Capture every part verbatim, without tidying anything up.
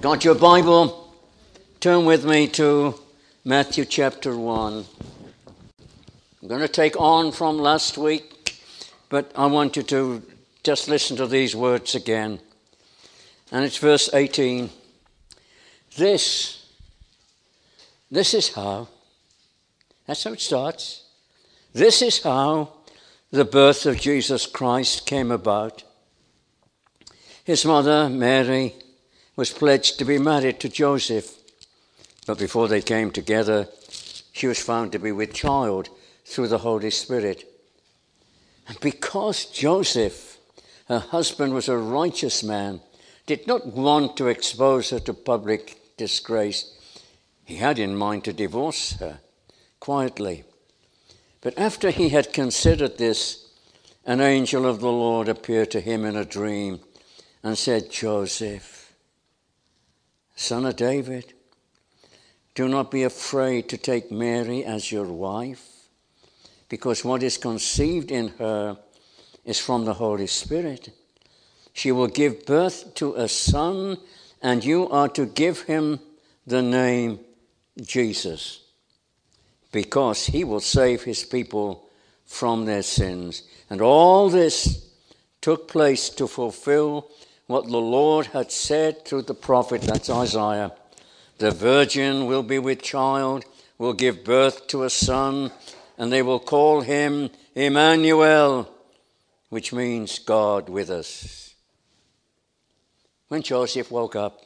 Got your Bible? Turn with me to Matthew chapter one. I'm going to take on from last week, but I want you to just listen to these words again. And it's verse eighteen. This, this is how, that's how it starts. This is how the birth of Jesus Christ came about. His mother, Mary, was pledged to be married to Joseph, but before they came together, she was found to be with child through the Holy Spirit. And because Joseph, her husband, was a righteous man, did not want to expose her to public disgrace, he had in mind to divorce her quietly. But after he had considered this, an angel of the Lord appeared to him in a dream and said, Joseph, son of David, do not be afraid to take Mary as your wife, because what is conceived in her is from the Holy Spirit. She will give birth to a son, and you are to give him the name Jesus, because he will save his people from their sins. And all this took place to fulfill what the Lord had said through the prophet, that's Isaiah. The virgin will be with child, will give birth to a son, and they will call him Emmanuel, which means God with us. When Joseph woke up,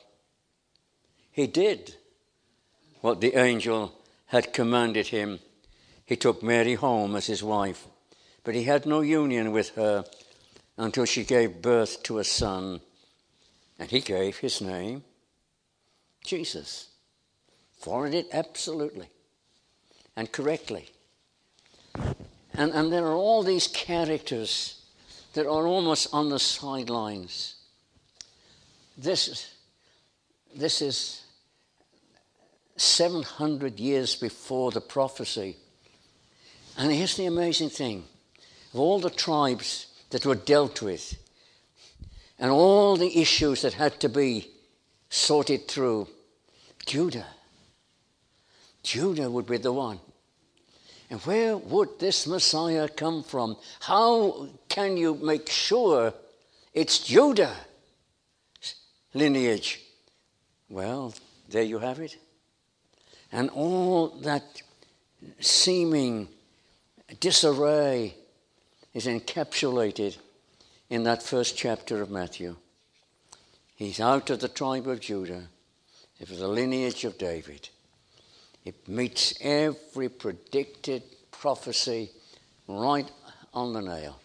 he did what the angel had commanded him. He took Mary home as his wife, but he had no union with her until she gave birth to a son, and he gave his name Jesus. Followed it absolutely and correctly. And, and there are all these characters that are almost on the sidelines. This, this is seven hundred years before the prophecy. And here's the amazing thing. Of all the tribes that were dealt with, and all the issues that had to be sorted through, Judah. Judah would be the one. And where would this Messiah come from? How can you make sure it's Judah lineage? Well, there you have it. And all that seeming disarray is encapsulated in that first chapter of Matthew. He's out of the tribe of Judah. It was the lineage of David. It meets every predicted prophecy right on the nail.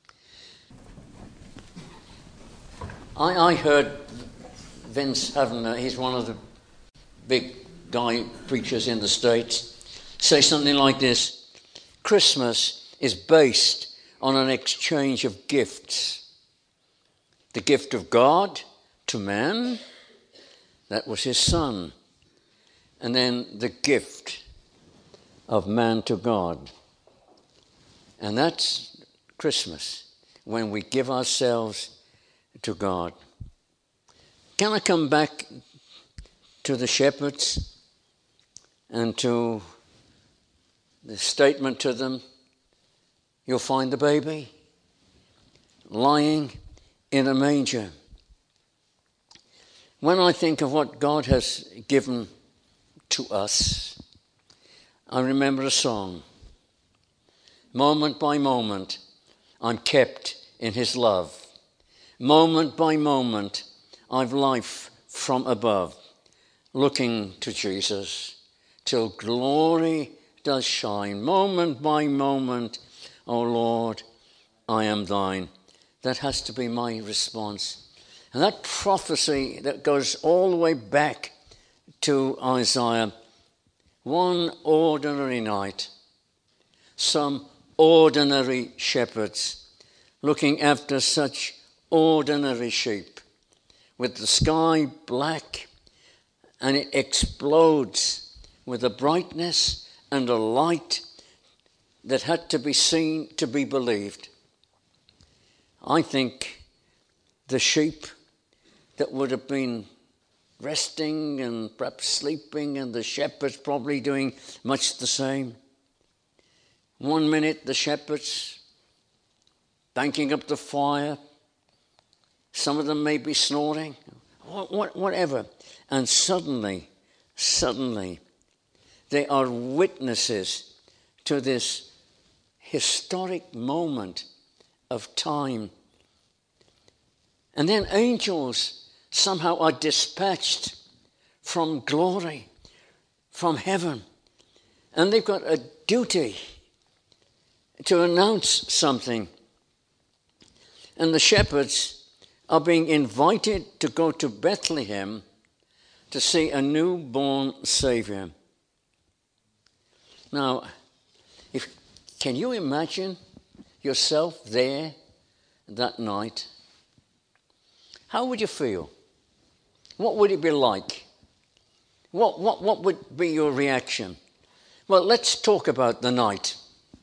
I, I heard Vince Havner, he's one of the big guy preachers in the States, say something like this: Christmas is based on an exchange of gifts. The gift of God to man, that was his son. And then the gift of man to God. And that's Christmas, when we give ourselves to God. Can I come back to the shepherds and to the statement to them, you'll find the baby lying in a manger. When I think of what God has given to us, I remember a song. Moment by moment, I'm kept in his love. Moment by moment, I've life from above, looking to Jesus, till glory does shine. Moment by moment, O Lord, I am thine. That has to be my response. And that prophecy that goes all the way back to Isaiah, one ordinary night, some ordinary shepherds looking after such ordinary sheep, with the sky black, and it explodes with a brightness and a light that had to be seen to be believed. I think the sheep that would have been resting and perhaps sleeping, and the shepherds probably doing much the same. One minute the shepherds banking up the fire, some of them may be snoring, whatever. And suddenly, suddenly, they are witnesses to this historic moment of time. And then angels somehow are dispatched from glory, from heaven. And they've got a duty to announce something. And the shepherds are being invited to go to Bethlehem to see a newborn Savior. Now, if, can you imagine yourself there that night? How would you feel? What would it be like? What, what, what would be your reaction? Well, let's talk about the night.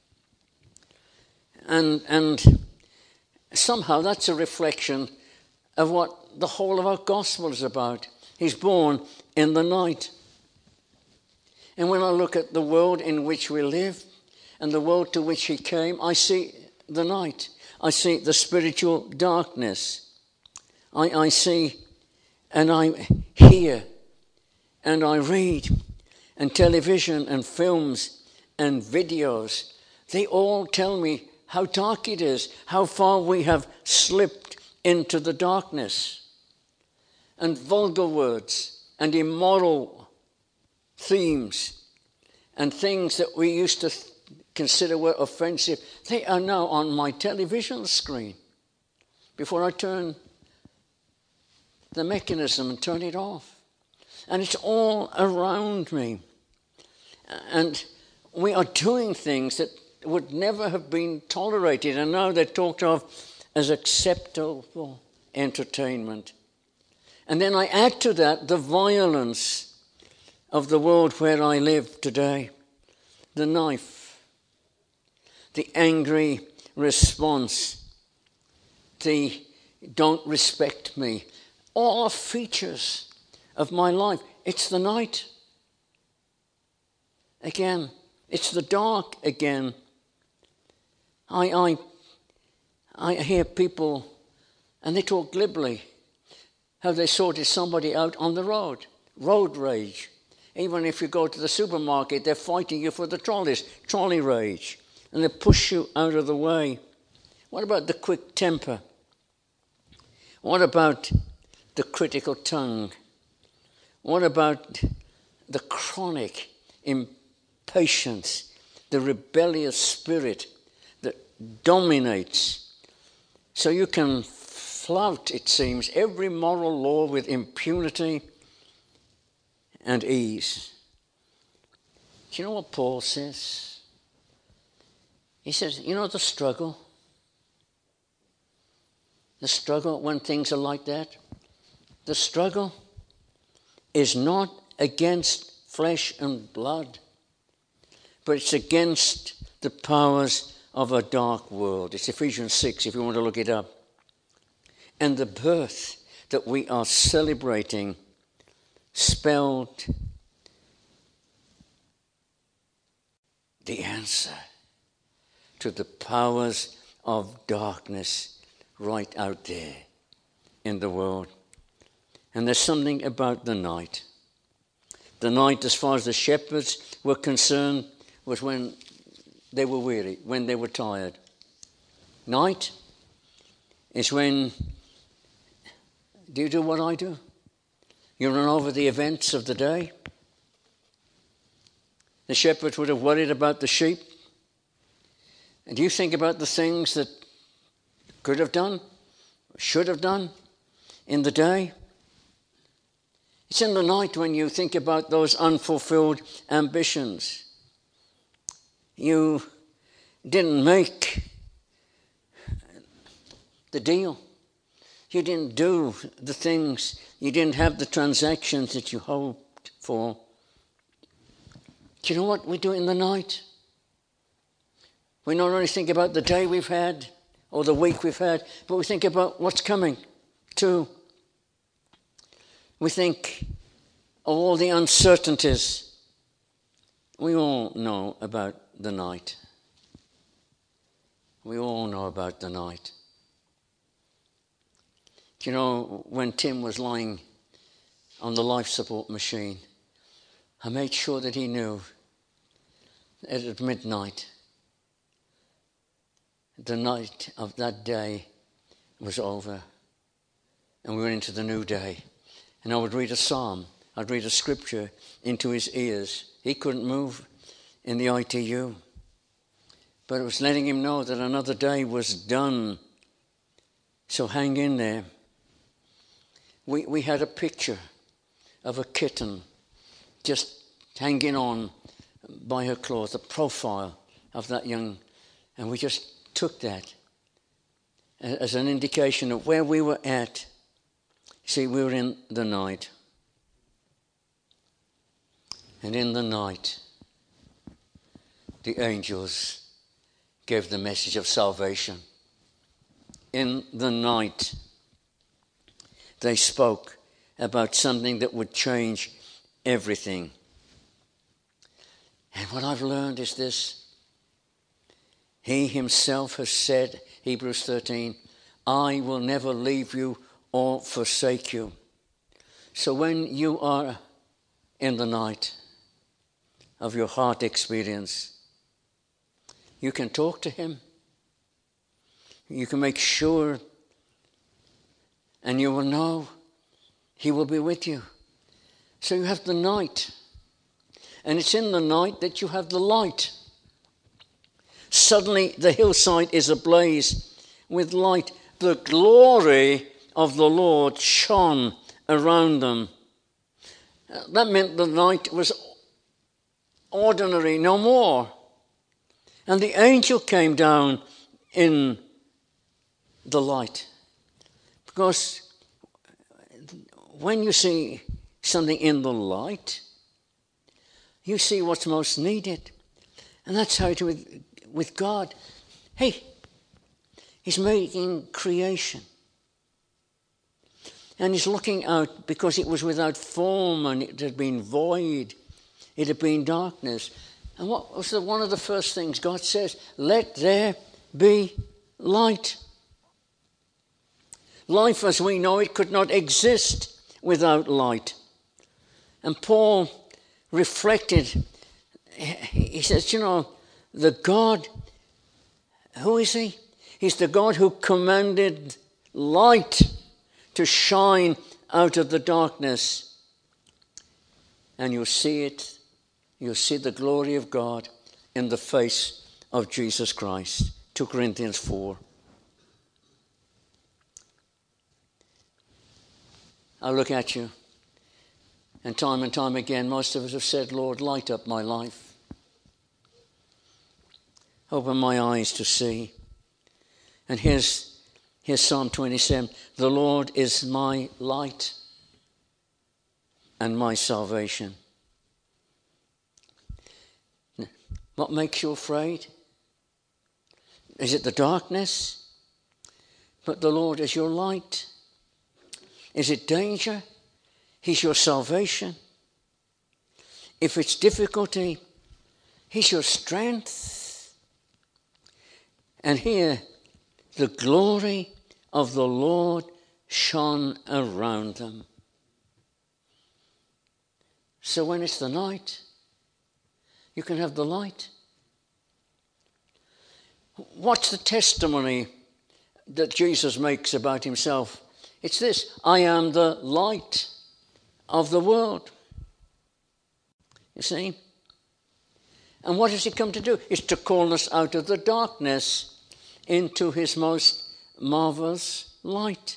And, and somehow that's a reflection of what the whole of our gospel is about. He's born in the night. And when I look at the world in which we live and the world to which he came, I see the night. I see the spiritual darkness. I, I see and I hear and I read, and television and films and videos, they all tell me how dark it is, how far we have slipped into the darkness. And vulgar words and immoral themes and things that we used to th- consider were offensive, they are now on my television screen before I turn the mechanism and turn it off. And it's all around me. And we are doing things that would never have been tolerated, and now they're talked of as acceptable entertainment. And then I add to that the violence of the world where I live today. The knife, the angry response, the don't respect me, all are features of my life. It's the night again. It's the dark again. I, I, I hear people, and they talk glibly, how they sorted somebody out on the road. Road rage. Even if you go to the supermarket, they're fighting you for the trolleys. Trolley rage. And they push you out of the way. What about the quick temper? What about the critical tongue? What about the chronic impatience, the rebellious spirit that dominates? So you can flout, it seems, every moral law with impunity and ease. Do you know what Paul says? He says, you know the struggle? The struggle when things are like that? The struggle is not against flesh and blood, but it's against the powers of a dark world. It's Ephesians six, if you want to look it up. And the birth that we are celebrating spelled the answer to the powers of darkness right out there in the world. And there's something about the night. The night, as far as the shepherds were concerned, was when they were weary, when they were tired. Night is when, do you do what I do? You run over the events of the day. The shepherds would have worried about the sheep. And do you think about the things that could have done, should have done in the day? It's in the night when you think about those unfulfilled ambitions. You didn't make the deal. You didn't do the things. You didn't have the transactions that you hoped for. Do you know what we do in the night? We not only think about the day we've had or the week we've had, but we think about what's coming too. We think of all the uncertainties. We all know about the night. We all know about the night. Do you know, when Tim was lying on the life support machine, I made sure that he knew that at midnight, the night of that day was over, and we went into the new day. And I would read a psalm, I'd read a scripture into his ears. He couldn't move in the I T U, but it was letting him know that another day was done. So hang in there. We we had a picture of a kitten just hanging on by her claws, the profile of that young, and we just took that as an indication of where we were at. See, we were in the night. And in the night, the angels gave the message of salvation. In the night, they spoke about something that would change everything. And what I've learned is this. He himself has said, Hebrews thirteen, I will never leave you or forsake you. So when you are in the night of your heart experience, you can talk to him. You can make sure, and you will know he will be with you. So you have the night. And it's in the night that you have the light. Suddenly the hillside is ablaze with light. The glory of the Lord shone around them. That meant the night was ordinary, no more. And the angel came down in the light. Because when you see something in the light, you see what's most needed. And that's how it is with, with God. Hey, he's making creation. And he's looking out because it was without form and it had been void. It had been darkness. And what was the, one of the first things God says? Let there be light. Life as we know it could not exist without light. And Paul reflected. He says, you know, the God, who is he? He's the God who commanded light to shine out of the darkness. And you'll see it, you'll see the glory of God in the face of Jesus Christ. Second Corinthians four. I look at you, and time and time again, most of us have said, Lord, light up my life. Open my eyes to see. And here's, here's Psalm twenty-seven. The Lord is my light and my salvation. What makes you afraid? Is it the darkness? But the Lord is your light. Is it danger? He's your salvation. If it's difficulty, he's your strength. And here, the glory of the Lord shone around them. So when it's the night, you can have the light. What's the testimony that Jesus makes about himself? It's this: I am the light of the world. You see? And what has he come to do? It's to call us out of the darkness into his most marvelous light.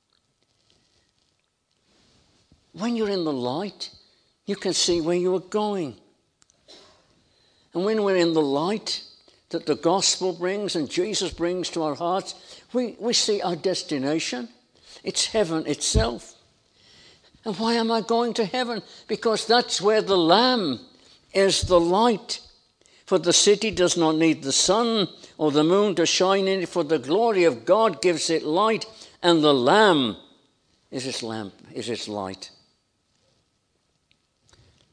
When you're in the light, you can see where you are going. And when we're in the light that the gospel brings and Jesus brings to our hearts, we, we see our destination. It's heaven itself. And why am I going to heaven? Because that's where the Lamb is the light. For the city does not need the sun or the moon to shine in it, for the glory of God gives it light, and the Lamb is its lamp, is its light.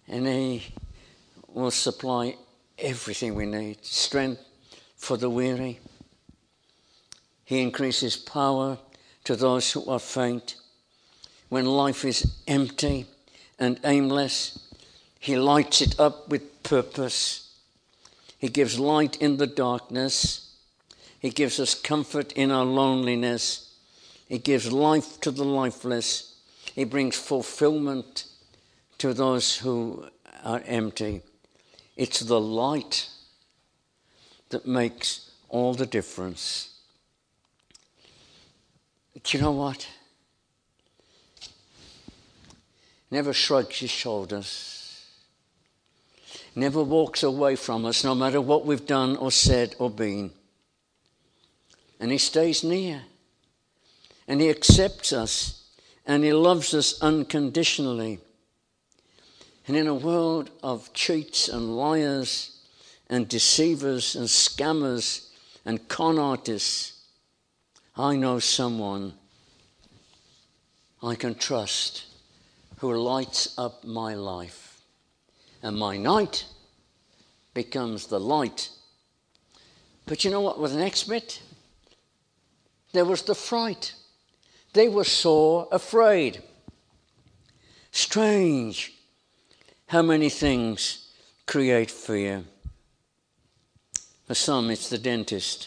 And he will supply everything we need. Strength for the weary. He increases power to those who are faint. When life is empty and aimless, he lights it up with purpose. He gives light in the darkness. He gives us comfort in our loneliness. He gives life to the lifeless. He brings fulfillment to those who are empty. It's the light that makes all the difference. Do you know what? Never shrugs his shoulders. Never walks away from us, no matter what we've done or said or been. And he stays near. And he accepts us. And he loves us unconditionally. And in a world of cheats and liars and deceivers and scammers and con artists, I know someone I can trust who lights up my life. And my night becomes the light. But you know what was the next bit? There was the fright. They were so afraid. Strange how many things create fear. For some, it's the dentist.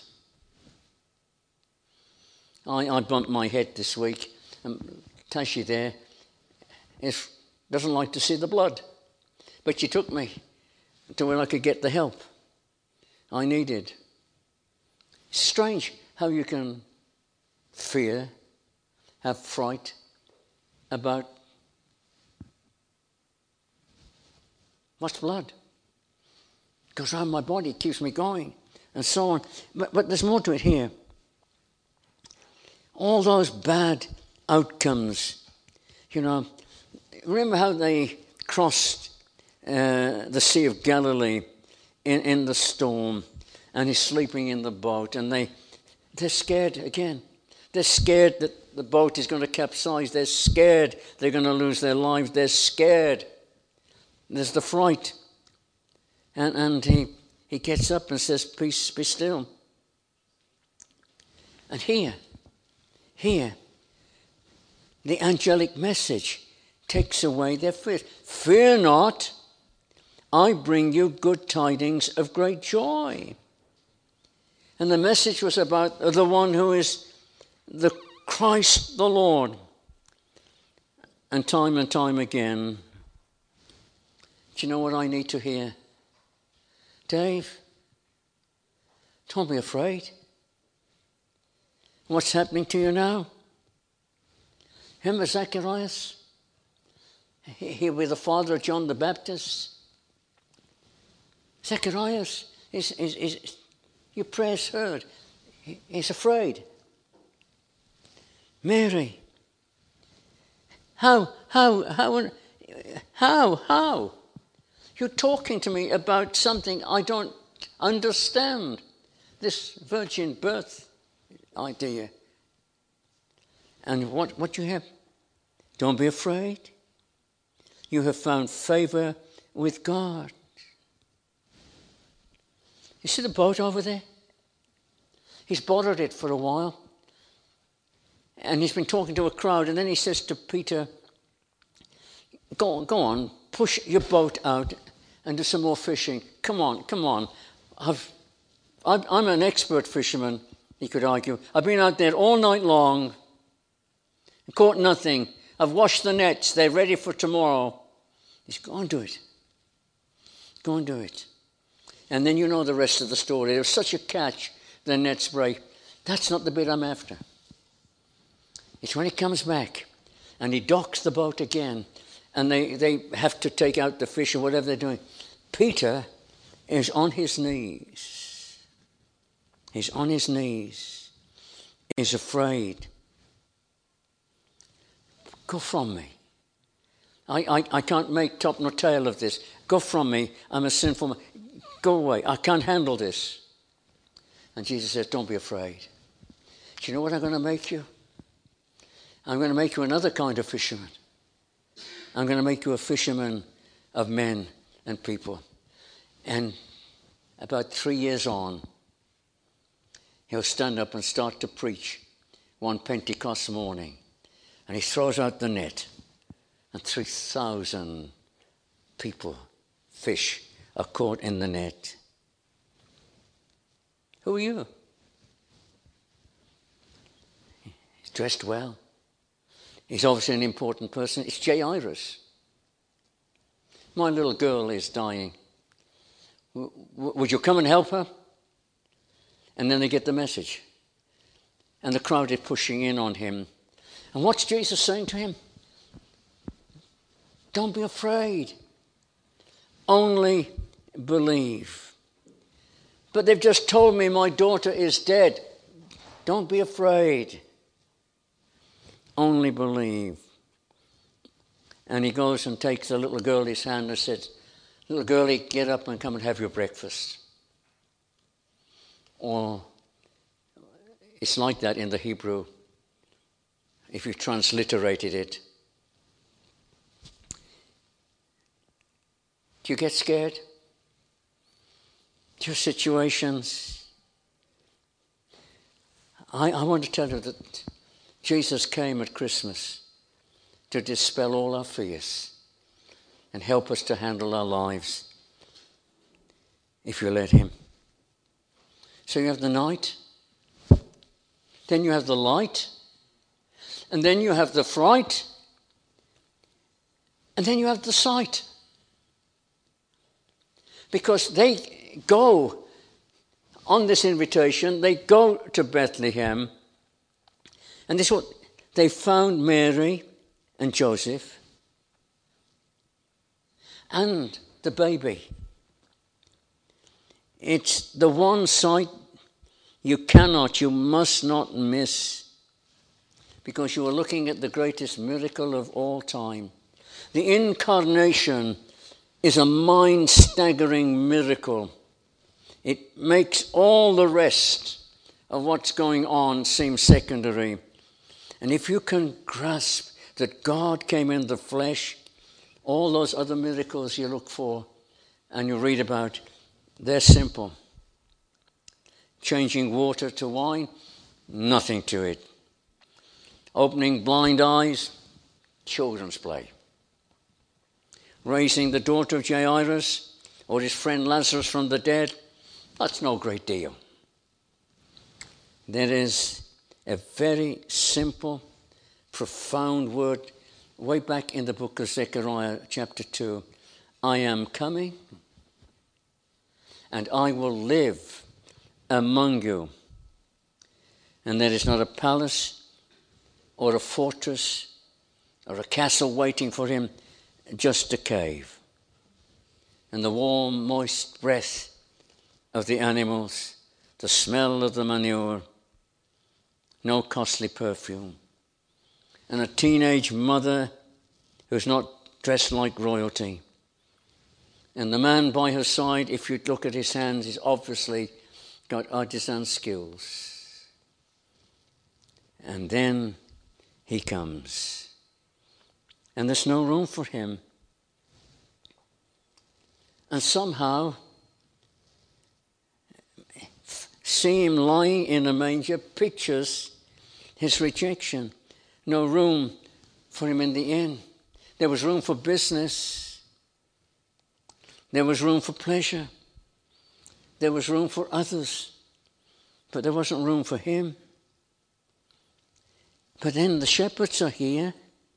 I, I bumped my head this week, and Tashi there is, doesn't like to see the blood. But she took me to where I could get the help I needed. It's strange how you can fear, have fright about what's blood. It goes around my body, it keeps me going, and so on. But, but there's more to it here. All those bad outcomes, you know. Remember how they crossed uh, the Sea of Galilee in, in the storm, and he's sleeping in the boat, and they, they're scared again. They're scared that the boat is going to capsize. They're scared they're going to lose their lives. They're scared. There's the fright. And, and he, he gets up and says, peace, be still. And here, here, the angelic message takes away their fear. Fear not, I bring you good tidings of great joy. And the message was about the one who is the Christ the Lord. And time and time again, do you know what I need to hear? Dave, don't be afraid. What's happening to you now? Remember Zacharias? He, he was the father of John the Baptist. Zacharias, is, is, is, your prayers heard. He, he's afraid. Mary, how, how, how, how, how? You're talking to me about something I don't understand. This virgin birth idea. And what, what you have? Don't be afraid. You have found favor with God. You see the boat over there? He's bothered it for a while. And he's been talking to a crowd, and then he says to Peter, go on, go on, push your boat out and do some more fishing. Come on, come on. I've, I'm an expert fisherman, he could argue. I've been out there all night long, caught nothing. I've washed the nets, they're ready for tomorrow. He's go and do it. Go and do it. And then you know the rest of the story. There was such a catch, the nets break. That's not the bit I'm after. It's when he comes back and he docks the boat again and they, they have to take out the fish or whatever they're doing. Peter is on his knees. He's on his knees. He's afraid. Go from me. I, I, I can't make top nor tail of this. Go from me. I'm a sinful man. Go away. I can't handle this. And Jesus says, don't be afraid. Do you know what I'm going to make you? I'm going to make you another kind of fisherman. I'm going to make you a fisherman of men and people. And about three years on, he'll stand up and start to preach one Pentecost morning. And he throws out the net, and three thousand people, fish, are caught in the net. Who are you? He's dressed well. He's obviously an important person. It's Jairus. My little girl is dying. W- w- would you come and help her? And then they get the message. And the crowd is pushing in on him. And what's Jesus saying to him? Don't be afraid. Only believe. But they've just told me my daughter is dead. Don't be afraid. Only believe. And he goes and takes the little girl's hand and says, little girlie, get up and come and have your breakfast. Or it's like that in the Hebrew, if you transliterated it. Do you get scared? Do your situations? I, I want to tell you that Jesus came at Christmas to dispel all our fears and help us to handle our lives if you let him. So you have the night, then you have the light, and then you have the fright, and then you have the sight. Because they go on this invitation, they go to Bethlehem, and this is what they found: Mary and Joseph and the baby. It's the one sight you cannot, you must not miss, because you are looking at the greatest miracle of all time. The incarnation is a mind-staggering miracle. It makes all the rest of what's going on seem secondary. And if you can grasp that God came in the flesh, all those other miracles you look for and you read about, they're simple. Changing water to wine, nothing to it. Opening blind eyes, children's play. Raising the daughter of Jairus or his friend Lazarus from the dead, that's no great deal. There is a very simple, profound word way back in the book of Zechariah, chapter two. I am coming, and I will live among you. And there is not a palace or a fortress or a castle waiting for him, just a cave. And the warm, moist breath of the animals, the smell of the manure, no costly perfume. And a teenage mother who's not dressed like royalty. And the man by her side, if you look at his hands, he's obviously got artisan skills. And then he comes. And there's no room for him. And somehow, see him lying in a manger pictures his rejection. No room for him in the inn. There was room for business. There was room for pleasure. There was room for others. But there wasn't room for him. But then the shepherds are here.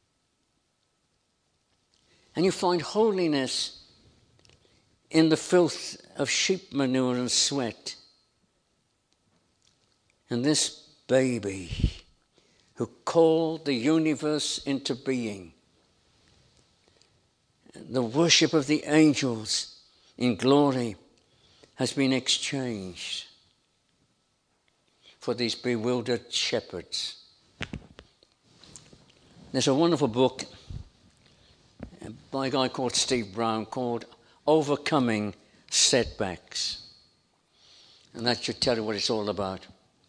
And you find holiness in the filth of sheep manure and sweat. And this baby who called the universe into being, the worship of the angels in glory, has been exchanged for these bewildered shepherds. There's a wonderful book by a guy called Steve Brown called Overcoming Setbacks. And that should tell you what it's all about.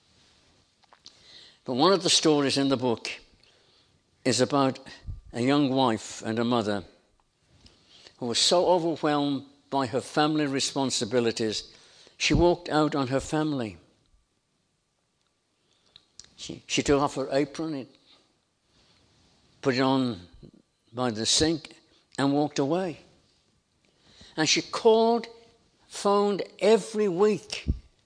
But one of the stories in the book is about a young wife and a mother who was so overwhelmed by her family responsibilities, she walked out on her family. She, she took off her apron, it, put it on by the sink, and walked away. And she called, phoned every week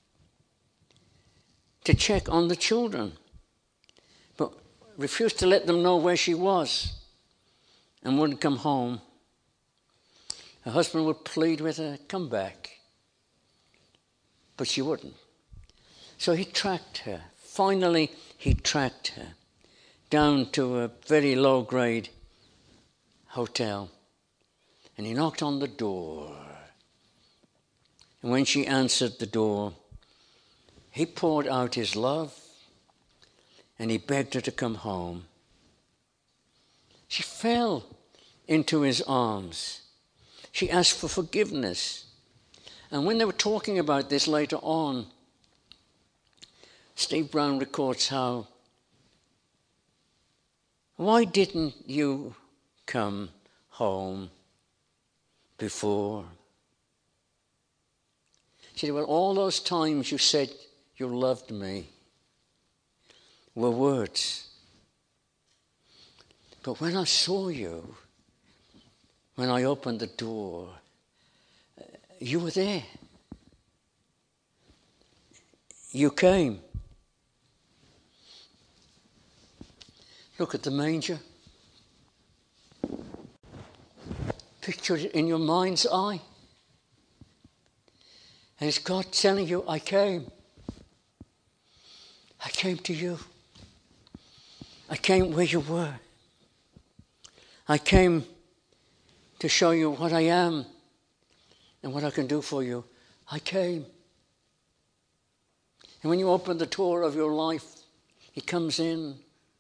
to check on the children, but refused to let them know where she was and wouldn't come home. Her husband would plead with her, come back. But she wouldn't. So he tracked her. Finally, he tracked her down to a very low-grade hotel. And he knocked on the door. And when she answered the door, he poured out his love and he begged her to come home. She fell into his arms. She asked for forgiveness. And when they were talking about this later on, Steve Brown records how, why didn't you come home before? She said, well, all those times you said you loved me were words. But when I saw you, when I opened the door, you were there. You came. Look at the manger. Picture it in your mind's eye. And it's God telling you, I came. I came to you. I came where you were. I came to show you what I am and what I can do for you. I came. And when you open the door of your life, he comes in.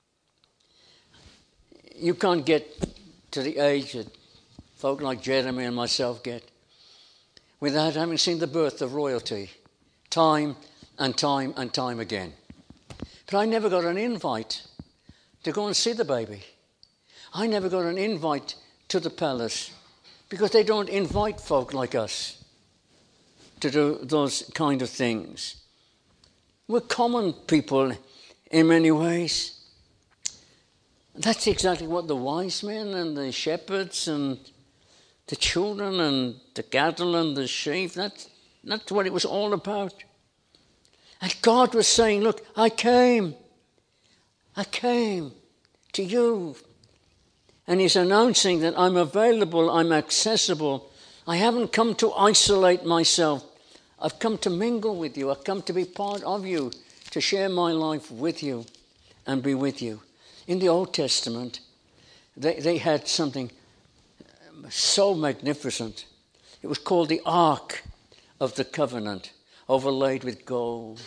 You can't get to the age that folk like Jeremy and myself get without having seen the birth of royalty time and time and time again. But I never got an invite to go and see the baby. I never got an invite to the palace because they don't invite folk like us to do those kind of things. We're common people in many ways. That's exactly what the wise men and the shepherds and the children and the cattle and the sheep, that's, that's what it was all about. And God was saying, look, I came. I came to you. And he's announcing that I'm available, I'm accessible. I haven't come to isolate myself. I've come to mingle with you. I've come to be part of you, to share my life with you and be with you. In the Old Testament, they, they had something so magnificent. It was called the Ark of the Covenant, overlaid with gold.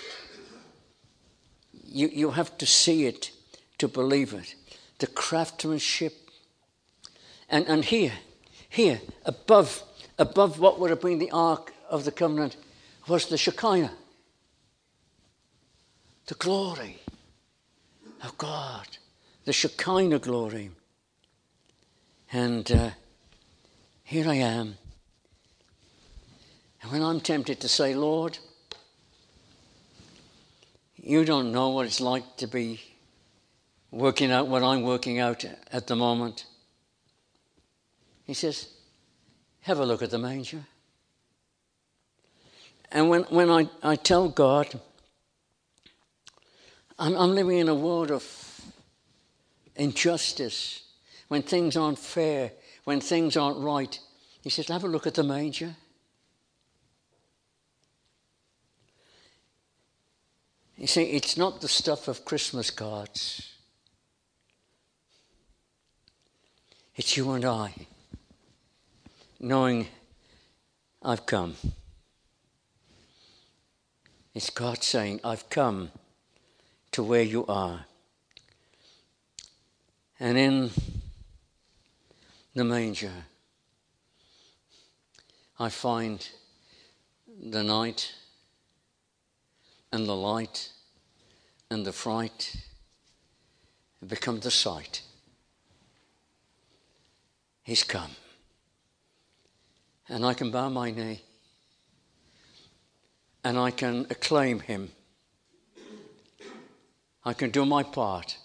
You, you have to see it to believe it. The craftsmanship. And, and here, here, above, above what would have been the Ark of the Covenant was the Shekinah. The glory of God. The Shekinah glory. And uh, here I am. And when I'm tempted to say, Lord, you don't know what it's like to be working out what I'm working out at the moment. He says, have a look at the manger. And when, when I, I tell God, I'm, I'm living in a world of injustice, when things aren't fair, when things aren't right, he says, have a look at the manger. You see, it's not the stuff of Christmas cards. It's you and I, knowing I've come. It's God saying, I've come to where you are. And in the manger, I find the night and the light and the fright become the sight. He's come. And I can bow my knee. And I can acclaim him. I can do my part.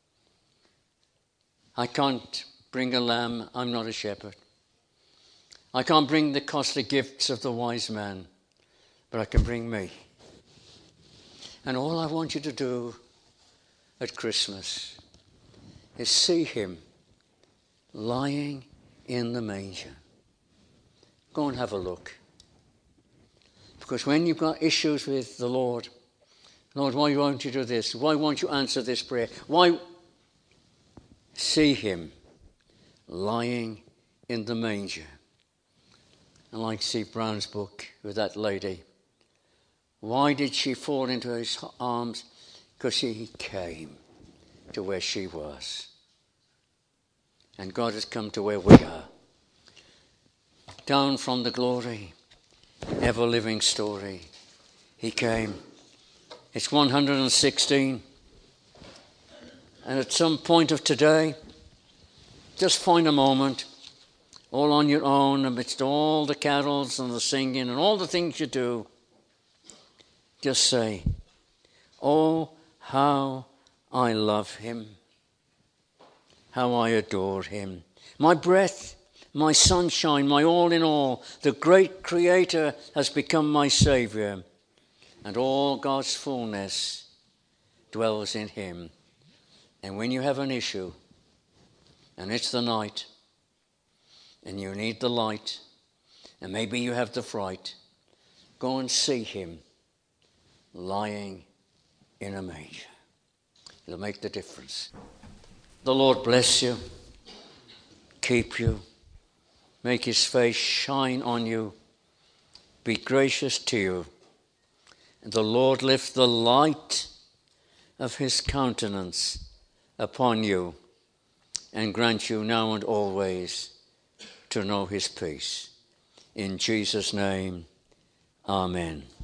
I can't bring a lamb. I'm not a shepherd. I can't bring the costly gifts of the wise man. But I can bring me. And all I want you to do at Christmas is see him lying in the manger. Go and have a look. Because when you've got issues with the Lord, Lord, why won't you do this? Why won't you answer this prayer? Why? See him lying in the manger. And like Steve Brown's book with that lady, why did she fall into his arms? Because he came to where she was. And God has come to where we are. Down from the glory, ever-living story, he came. It's one hundred sixteen. And at some point of today, just find a moment, all on your own, amidst all the carols and the singing and all the things you do. Just say, oh, how I love him. How I adore him. My breath, my sunshine, my all in all. The great Creator has become my Saviour. And all God's fullness dwells in him. And when you have an issue, and it's the night, and you need the light, and maybe you have the fright, go and see him lying in a manger. It'll make the difference. The Lord bless you, keep you, make his face shine on you, be gracious to you, and the Lord lift the light of his countenance upon you and grant you now and always to know his peace. In Jesus' name, amen.